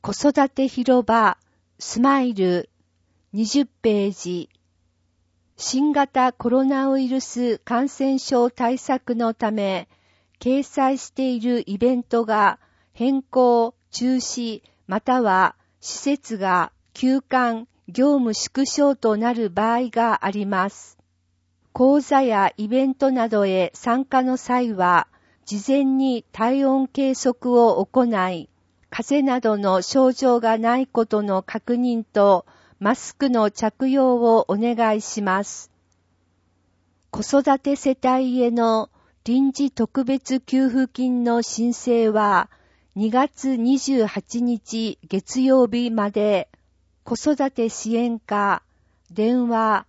子育て広場スマイル20ページ。新型コロナウイルス感染症対策のため掲載しているイベントが変更、中止または施設が休館、業務縮小となる場合があります。講座やイベントなどへ参加の際は事前に体温計測を行い、風邪などの症状がないことの確認とマスクの着用をお願いします。子育て世帯への臨時特別給付金の申請は2月28日月曜日まで、子育て支援課電話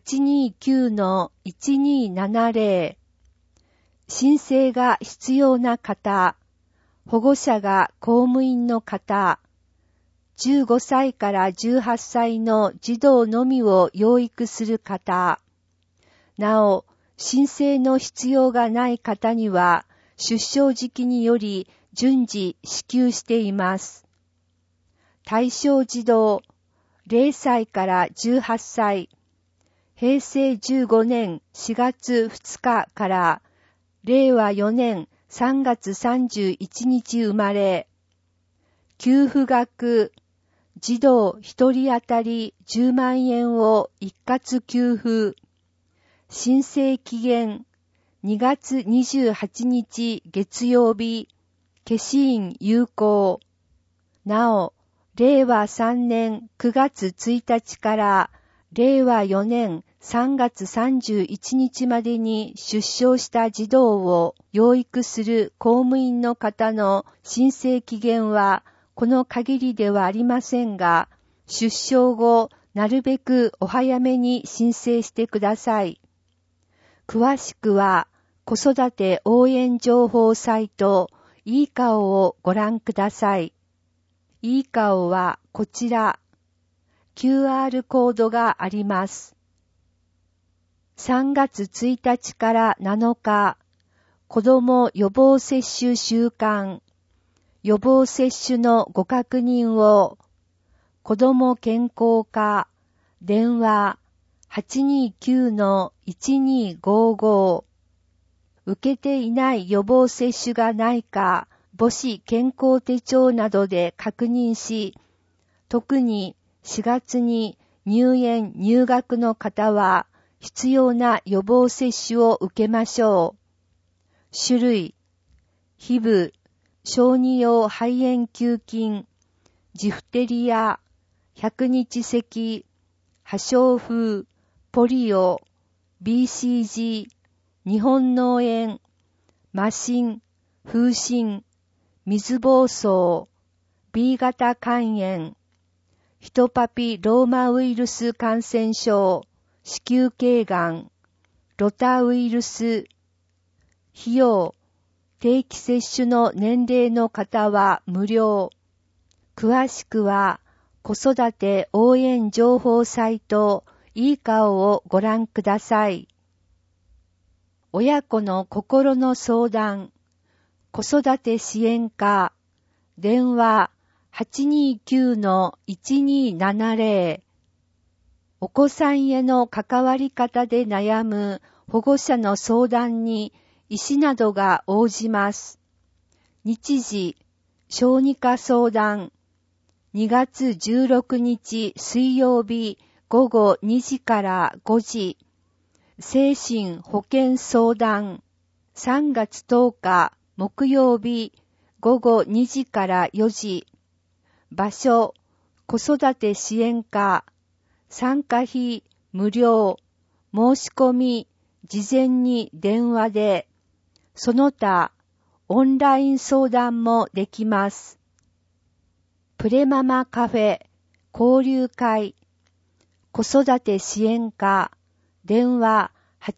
829-1270 申請が必要な方、保護者が公務員の方、15歳から18歳の児童のみを養育する方、なお、申請の必要がない方には出生時期により順次支給しています。対象児童0歳から18歳、平成15年4月2日から令和4年3月31日生まれ、給付額、児童1人当たり10万円を一括給付、申請期限2月28日月曜日、消印有効。なお、令和3年9月1日から令和4年3月31日までに出生した児童を養育する公務員の方の申請期限はこの限りではありませんが、出生後なるべくお早めに申請してください。詳しくは子育て応援情報サイトいい顔をご覧ください。いい顔はこちら。QR コードがあります。3月1日から7日、子ども予防接種週間、予防接種のご確認を、子ども健康課、電話 829-1255、受けていない予防接種がないか、母子健康手帳などで確認し、特に4月に入園入学の方は必要な予防接種を受けましょう。種類、ヒブ、小児用肺炎球菌、ジフテリア、百日咳、破傷風、ポリオ、BCG、日本脳炎、麻疹、風疹、水疱瘡、B 型肝炎、ヒトパピローマウイルス感染症、子宮頸がん、ロタウイルス、費用、定期接種の年齢の方は無料。詳しくは子育て応援情報サイトいい顔をご覧ください。親子の心の相談、子育て支援課、電話 829-1270。お子さんへの関わり方で悩む保護者の相談に医師などが応じます。日時、小児科相談、2月16日水曜日午後2時から5時。精神保健相談、3月10日木曜日午後2時から4時。場所、子育て支援課、参加費無料、申し込み事前に電話で、その他オンライン相談もできます。プレママカフェ、交流会、子育て支援課、電話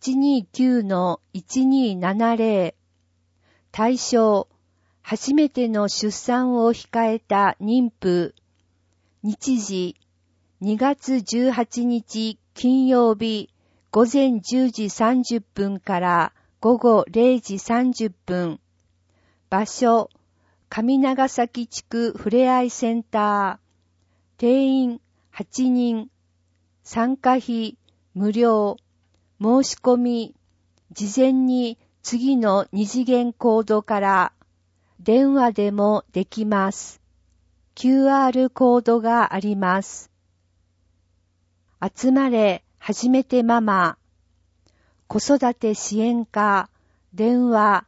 829-1270。対象、初めての出産を控えた妊婦。日時、2月18日金曜日午前10時30分から午後0時30分。場所、 上長崎地区ふれあいセンター、定員8人、参加費無料、申し込み、事前に次の2次元コードから電話でもできます。QR コードがあります。集まれ、はじめてママ。子育て支援課、電話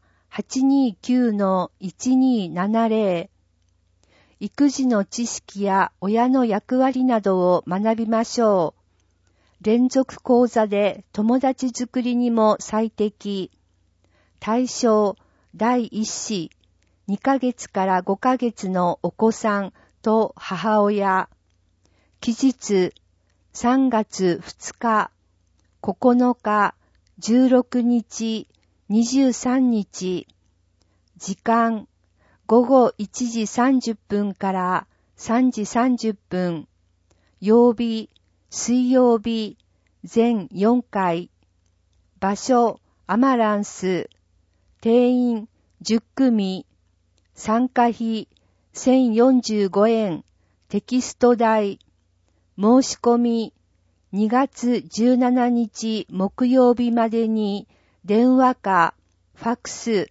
829-1270。育児の知識や親の役割などを学びましょう。連続講座で友達作りにも最適。対象、第1子、2ヶ月から5ヶ月のお子さんと母親。期日、3月2日、9日、16日、23日。時間、午後1時30分から3時30分。曜日、水曜日、全4回。場所、アマランス。定員、10組。参加費、1045円。テキスト代。申し込み、2月17日木曜日までに電話かファックス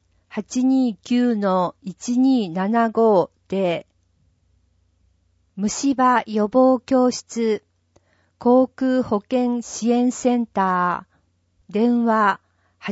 829-1275 で、虫歯予防教室航空保険支援センター、電話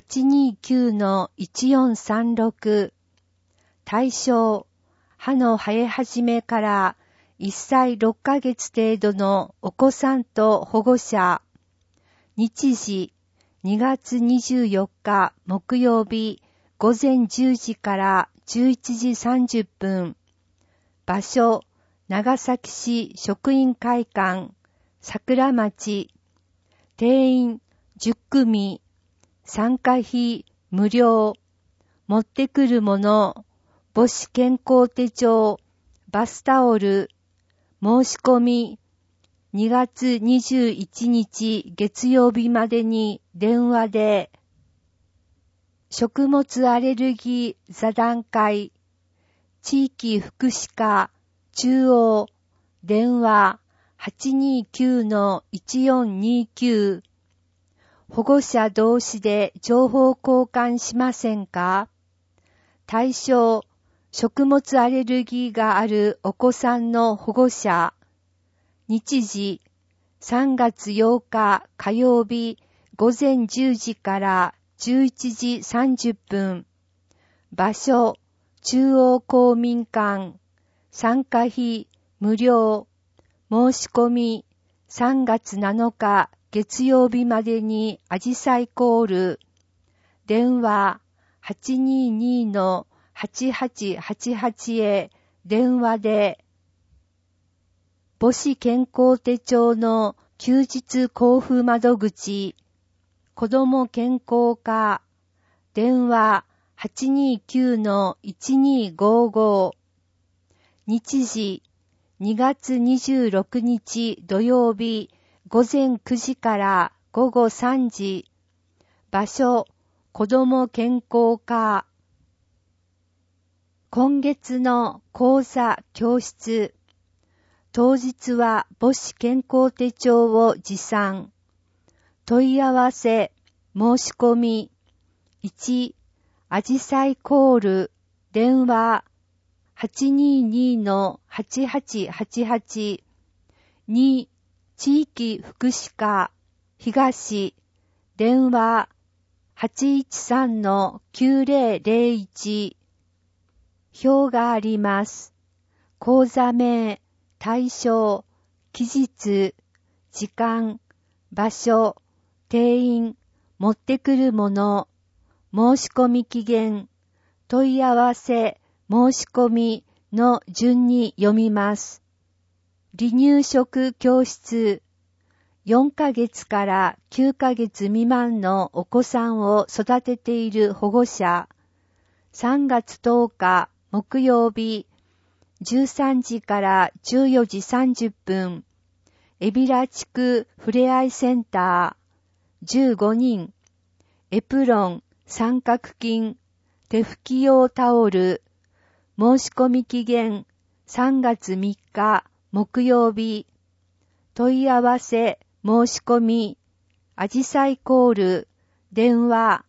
829-1436。対象、歯の生え始めから1歳6ヶ月程度のお子さんと保護者。日時、2月24日木曜日午前10時から11時30分。場所、長崎市職員会館、桜町。定員10組。参加費無料。持ってくるもの、母子健康手帳、バスタオル。申し込み、2月21日月曜日までに電話で、食物アレルギー座談会、地域福祉課中央、電話 829-1429。保護者同士で情報交換しませんか？対象、食物アレルギーがあるお子さんの保護者。日時、3月8日火曜日午前10時から11時30分。場所、中央公民館。参加費無料。申し込み、3月7日月曜日までにアジサイコール。電話 822-8888 へ電話で、母子健康手帳の休日交付窓口、子ども健康課、電話 829-1255。日時、2月26日土曜日午前9時から午後3時。場所、子ども健康課。今月の講座教室。当日は母子健康手帳を持参。問い合わせ、申し込み。1、アジサイコール、電話 822-8888。2、地域福祉課、東、電話 813-9001。表があります。講座名、対象、期日、時間、場所、定員、持ってくるもの、申し込み期限、問い合わせ、申し込みの順に読みます。離乳食教室、4ヶ月から9ヶ月未満のお子さんを育てている保護者、3月10日木曜日、13時から14時30分、海老名地区ふれあいセンター、15人、エプロン、三角巾、手拭き用タオル、 申し込み期限3月3日木曜日。問い合わせ申し込みあじさいコール電話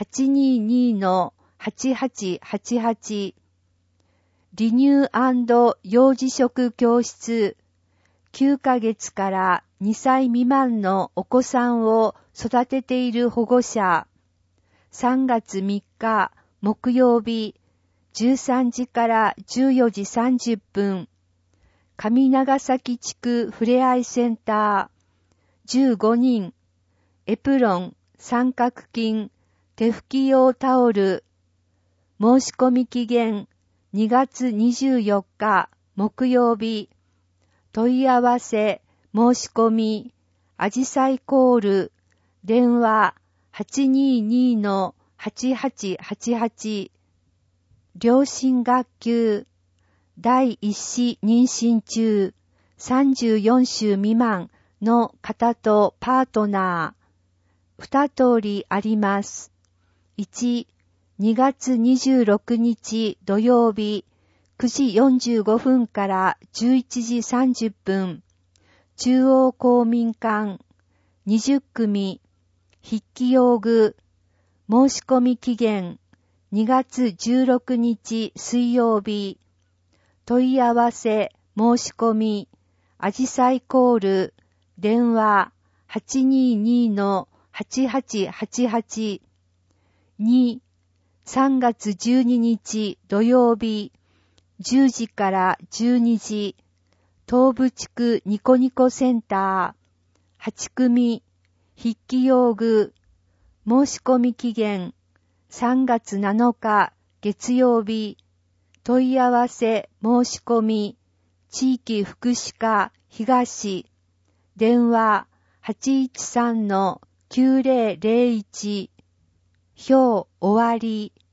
822-8888 離乳&幼児食教室9ヶ月から2歳未満のお子さんを育てている保護者3月3日木曜日13時から14時30分上長崎地区ふれあいセンター15人エプロン三角巾手拭き用タオル申し込み期限2月24日木曜日問い合わせ申し込みあじさいコール電話 822-8888 両親学級第一子妊娠中34週未満の方とパートナー2通りあります。1、2月26日土曜日9時45分から11時30分中央公民館20組筆記用具申し込み期限2月16日水曜日問い合わせ申し込みあじさいコール電話 822-8888 2、3月12日土曜日10時から12時東部地区ニコニコセンター8組筆記用具申し込み期限3月7日月曜日問い合わせ申し込み地域福祉課東電話 813-9001 表終わり